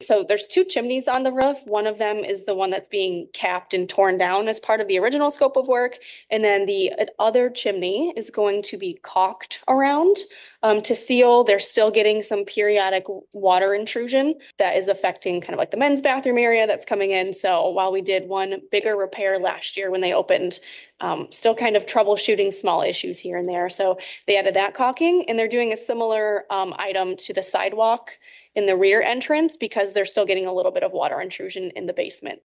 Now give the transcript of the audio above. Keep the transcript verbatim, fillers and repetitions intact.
so there's two chimneys on the roof. One of them is the one that's being capped and torn down as part of the original scope of work. And then the other chimney is going to be caulked around um, to seal. They're still getting some periodic water intrusion that is affecting kind of like the men's bathroom area that's coming in. So while we did one bigger repair last year when they opened, um, still kind of troubleshooting small issues here and there. So they added that caulking, and they're doing a similar um, item to the sidewalk in the rear entrance because they're still getting a little bit of water intrusion in the basement